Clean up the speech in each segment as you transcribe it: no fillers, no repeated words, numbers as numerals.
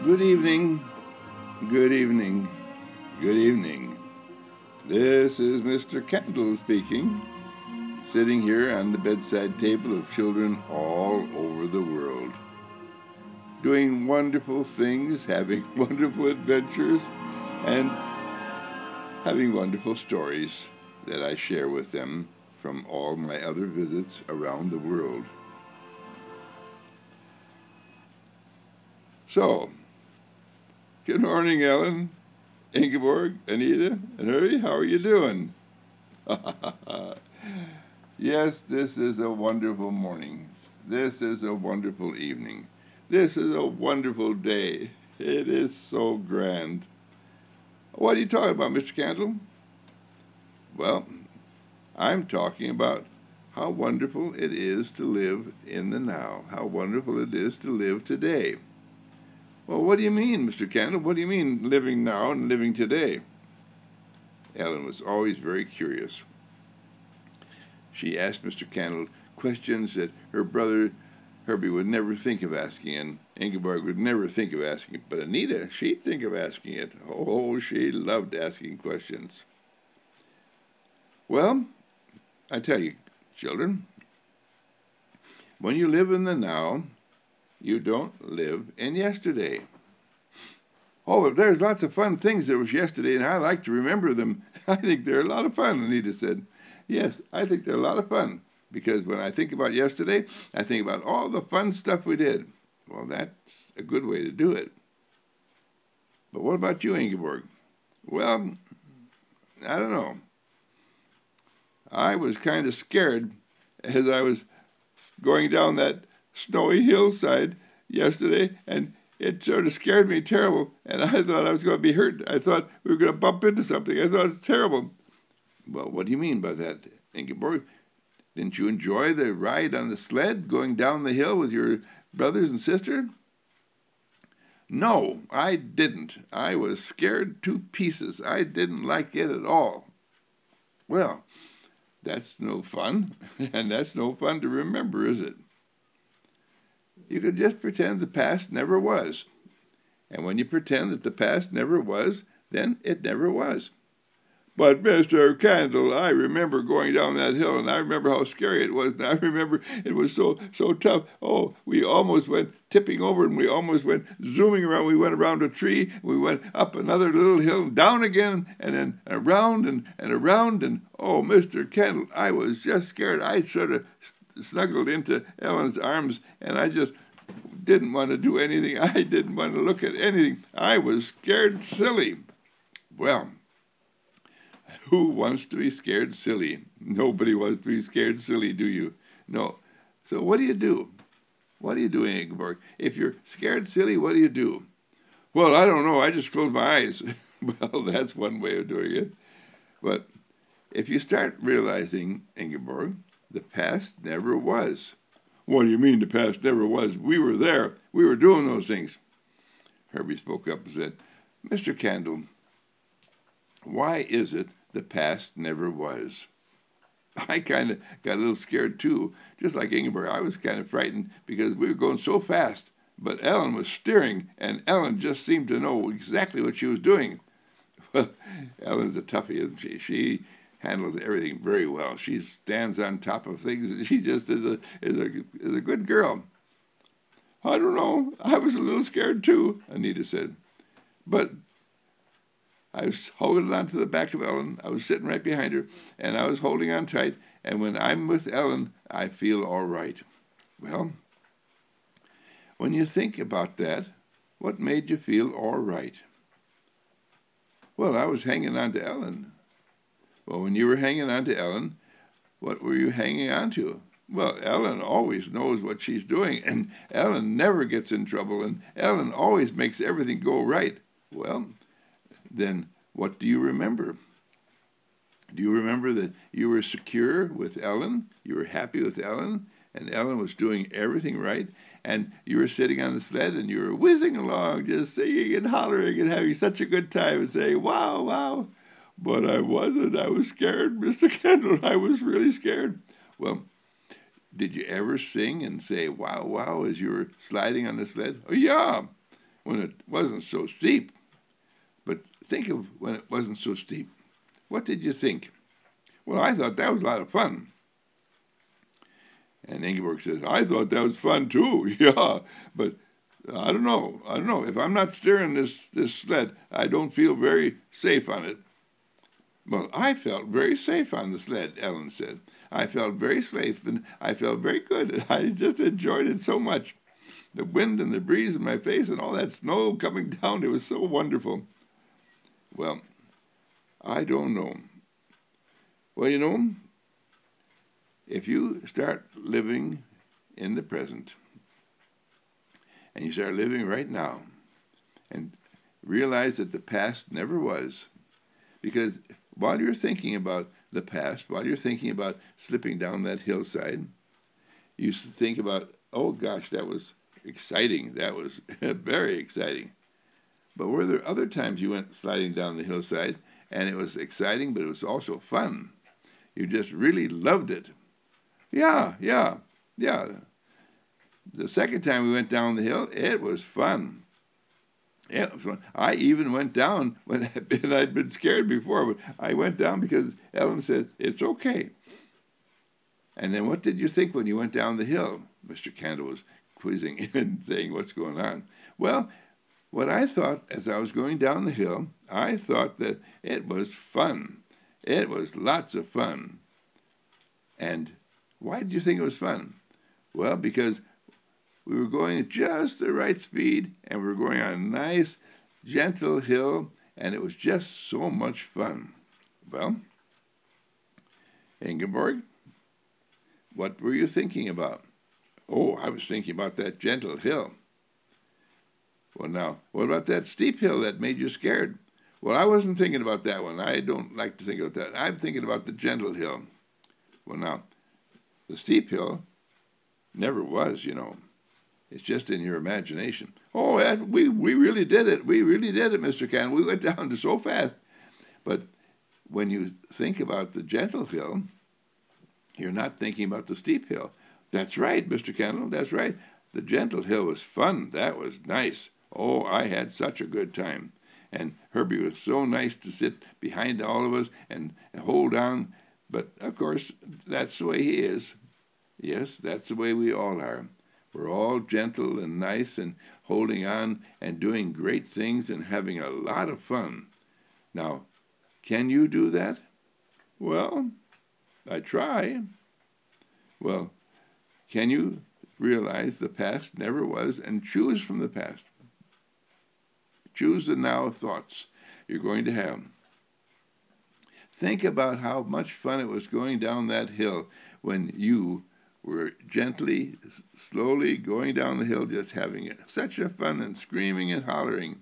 Good evening, good evening, good evening. This is Mr. Candle speaking, sitting here on the bedside table of children all over the world, doing wonderful things, having wonderful adventures, and having wonderful stories that I share with them from all my other visits around the world. So, good morning, Ellen, Ingeborg, Anita, and Harry. How are you doing? Yes, this is a wonderful morning. This is a wonderful evening. This is a wonderful day. It is so grand. What are you talking about, Mr. Candle? Well, I'm talking about how wonderful it is to live in the now, how wonderful it is to live today. Well, what do you mean, Mr. Candle? What do you mean living now and living today? Ellen was always very curious. She asked Mr. Candle questions that her brother Herbie would never think of asking, and Ingeborg would never think of asking it. But Anita, she'd think of asking it. Oh, she loved asking questions. Well, I tell you, children, when you live in the now, you don't live in yesterday. Oh, but there's lots of fun things that was yesterday, and I like to remember them. I think they're a lot of fun, Anita said. Yes, I think they're a lot of fun, because when I think about yesterday, I think about all the fun stuff we did. Well, that's a good way to do it. But what about you, Ingeborg? Well, I don't know. I was kind of scared as I was going down that snowy hillside yesterday, and it sort of scared me terrible, and I thought I was going to be hurt. I thought we were going to bump into something. I thought it's terrible. Well, what do you mean by that, Ingeborg? Didn't you enjoy the ride on the sled going down the hill with your brothers and sister? No, I didn't. I was scared to pieces. I didn't like it at all. Well, that's no fun, and that's no fun to remember, is it? You could just pretend the past never was. And when you pretend that the past never was, then it never was. But, Mr. Candle, I remember going down that hill, and I remember how scary it was, and I remember it was so tough. Oh, we almost went tipping over, and we almost went zooming around. We went around a tree, we went up another little hill, and down again, and then around and around, and oh, Mr. Candle, I was just scared. I sort of snuggled into Ellen's arms, and I just didn't want to do anything. I didn't want to look at anything. I was scared silly. Well, who wants to be scared silly? Nobody wants to be scared silly, do you? No. So what do you do? What are you doing, Ingeborg? If you're scared silly, what do you do? Well, I don't know. I just close my eyes. Well, that's one way of doing it. But if you start realizing, Ingeborg, the past never was. What do you mean the past never was? We were there. We were doing those things. Herbie spoke up and said, Mr. Candle, why is it the past never was? I kind of got a little scared too, just like Ingeborg. I was kind of frightened because we were going so fast, but Ellen was steering, and Ellen just seemed to know exactly what she was doing. Well, Ellen's a toughie, isn't she? She handles everything very well. She stands on top of things, and she just is a good girl. I don't know. I was a little scared too, Anita said. But I was holding on to the back of Ellen. I was sitting right behind her, and I was holding on tight. And when I'm with Ellen, I feel all right. Well, when you think about that, what made you feel all right? Well, I was hanging on to Ellen. Well, when you were hanging on to Ellen, what were you hanging on to? Well, Ellen always knows what she's doing, and Ellen never gets in trouble, and Ellen always makes everything go right. Well, then what do you remember? Do you remember that you were secure with Ellen? You were happy with Ellen, and Ellen was doing everything right, and you were sitting on the sled, and you were whizzing along, just singing and hollering and having such a good time and saying, wow, wow. But I wasn't. I was scared, Mr. Kendall. I was really scared. Well, did you ever sing and say, wow, wow, as you were sliding on the sled? Oh, yeah. when it wasn't so steep. But think of when it wasn't so steep. What did you think? Well, I thought that was a lot of fun. And Ingeborg says, I thought that was fun too. Yeah, but I don't know. I don't know. If I'm not steering this sled, I don't feel very safe on it. Well, I felt very safe on the sled, Ellen said. I felt very safe and I felt very good. I just enjoyed it so much. The wind and the breeze in my face and all that snow coming down, it was so wonderful. Well, I don't know. Well, you know, if you start living in the present and you start living right now and realize that the past never was, because while you're thinking about the past, while you're thinking about slipping down that hillside, you think about, oh gosh, that was exciting. That was very exciting. But were there other times you went sliding down the hillside and it was exciting, but it was also fun? You just really loved it. Yeah. The second time we went down the hill, it was fun. Yeah, it was fun. I even went down when I'd been scared before, but I went down because Ellen said, it's okay. And then what did you think when you went down the hill? Mr. Candle was quizzing and saying, what's going on? Well, what I thought as I was going down the hill, I thought that it was fun. It was lots of fun. And why did you think it was fun? Well, because we were going at just the right speed, and we were going on a nice, gentle hill, and it was just so much fun. Well, Ingeborg, what were you thinking about? Oh, I was thinking about that gentle hill. Well, now, what about that steep hill that made you scared? Well, I wasn't thinking about that one. I don't like to think about that. I'm thinking about the gentle hill. Well, now, the steep hill never was, you know. It's just in your imagination. Oh, we really did it. We really did it, Mr. Cannon. We went down so fast. But when you think about the gentle hill, you're not thinking about the steep hill. That's right, Mr. Cannon. That's right. The gentle hill was fun. That was nice. Oh, I had such a good time. And Herbie was so nice to sit behind all of us and hold on. But, of course, that's the way he is. Yes, that's the way we all are. We're all gentle and nice and holding on and doing great things and having a lot of fun. Now, can you do that? Well, I try. Well, can you realize the past never was and choose from the past? Choose the now thoughts you're going to have. Think about how much fun it was going down that hill when you were gently, slowly going down the hill, just having such a fun and screaming and hollering.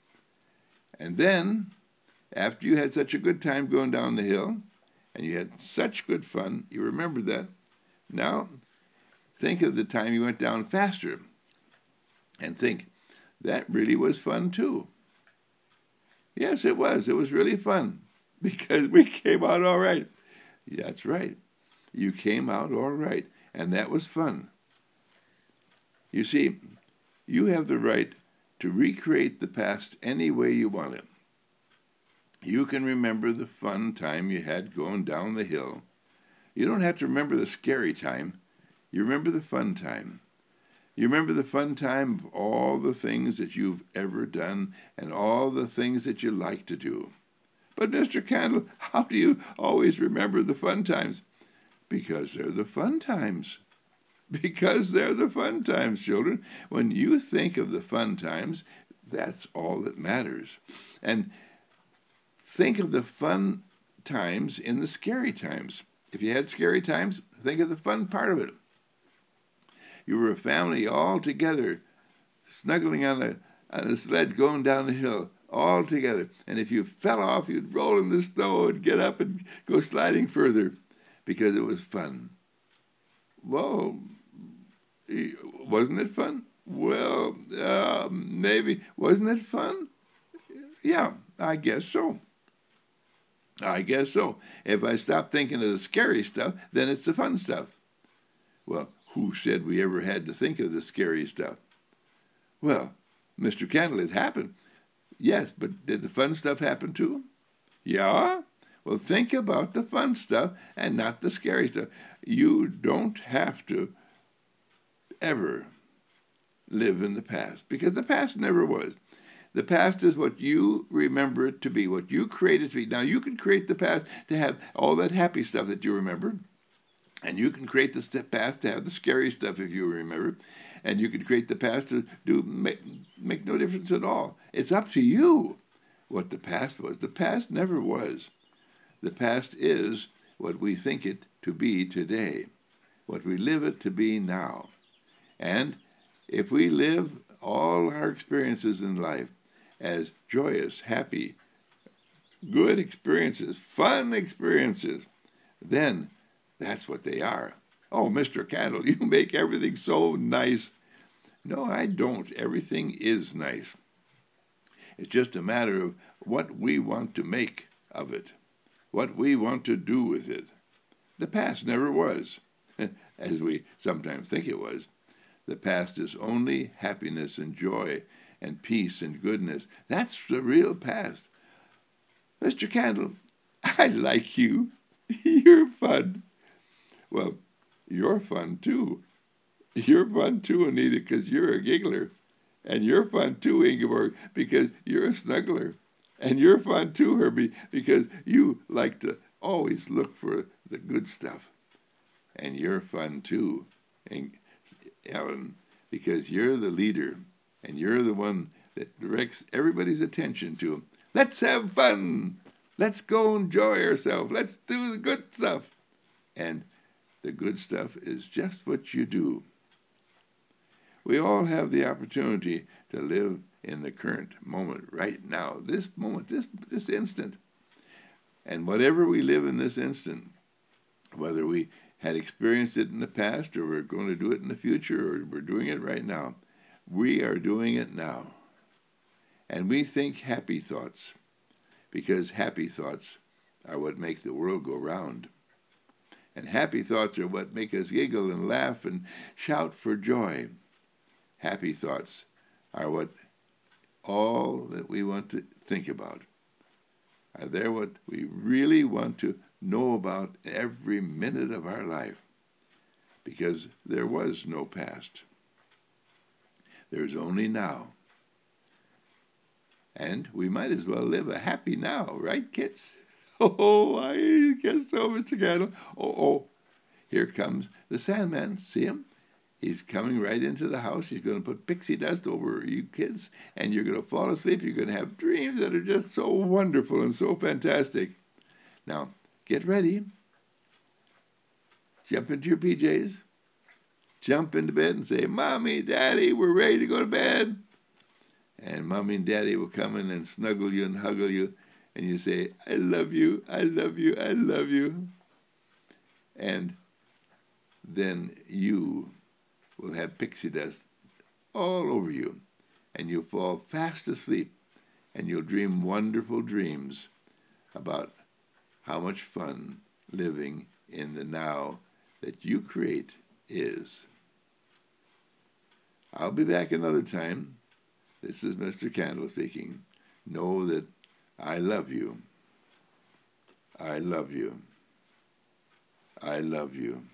And then, after you had such a good time going down the hill, and you had such good fun, you remember that. Now, think of the time you went down faster, and think, that really was fun too. Yes, it was. It was really fun, because we came out all right. That's right. You came out all right. And that was fun. You see, you have the right to recreate the past any way you want it. You can remember the fun time you had going down the hill. You don't have to remember the scary time. You remember the fun time. You remember the fun time of all the things that you've ever done and all the things that you like to do. But, Mr. Candle, how do you always remember the fun times? Because they're the fun times. Because they're the fun times, children. When you think of the fun times, that's all that matters. And think of the fun times in the scary times. If you had scary times, think of the fun part of it. You were a family all together, snuggling on a sled going down the hill, all together. And if you fell off, you'd roll in the snow and get up and go sliding further because it was fun. Well, wasn't it fun? Well, maybe. Wasn't it fun? Yeah, I guess so. I guess so. If I stop thinking of the scary stuff, then it's the fun stuff. Well, who said we ever had to think of the scary stuff? Well, Mr. Candle, it happened. Yes, but did the fun stuff happen too? Yeah? Well, think about the fun stuff and not the scary stuff. You don't have to ever live in the past because the past never was. The past is what you remember it to be, what you create it to be. Now, you can create the past to have all that happy stuff that you remember, and you can create the past to have the scary stuff if you remember, and you can create the past to make no difference at all. It's up to you what the past was. The past never was. The past is what we think it to be today, what we live it to be now. And if we live all our experiences in life as joyous, happy, good experiences, fun experiences, then that's what they are. Oh, Mr. Candle, you make everything so nice. No, I don't. Everything is nice. It's just a matter of what we want to make of it, what we want to do with it. The past never was, as we sometimes think it was. The past is only happiness and joy and peace and goodness. That's the real past. Mr. Candle, I like you. You're fun. Well, you're fun too. You're fun too, Anita, because you're a giggler. And you're fun too, Ingeborg, because you're a snuggler. And you're fun too, Herbie, because you like to always look for the good stuff. And you're fun too, Ellen, because you're the leader and you're the one that directs everybody's attention to. Let's have fun. Let's go enjoy ourselves. Let's do the good stuff. And the good stuff is just what you do. We all have the opportunity to live in the current moment right now, this moment, this instant. And whatever we live in this instant, whether we had experienced it in the past or we're going to do it in the future or we're doing it right now, we are doing it now. And we think happy thoughts because happy thoughts are what make the world go round. And happy thoughts are what make us giggle and laugh and shout for joy. Happy thoughts are what all that we want to think about. They're what we really want to know about every minute of our life, because there was no past. There's only now. And we might as well live a happy now, right, kids? Oh, I guess so, Mr. Candle. Oh, here comes the Sandman. See him? He's coming right into the house. He's going to put pixie dust over you kids, and you're going to fall asleep. You're going to have dreams that are just so wonderful and so fantastic. Now, get ready. Jump into your PJs. Jump into bed and say, Mommy, Daddy, we're ready to go to bed. And Mommy and Daddy will come in and snuggle you and huggle you. And you say, I love you, I love you, I love you. And then you will have pixie dust all over you. And you'll fall fast asleep. And you'll dream wonderful dreams about how much fun living in the now that you create is. I'll be back another time. This is Mr. Candle speaking. Know that I love you. I love you. I love you.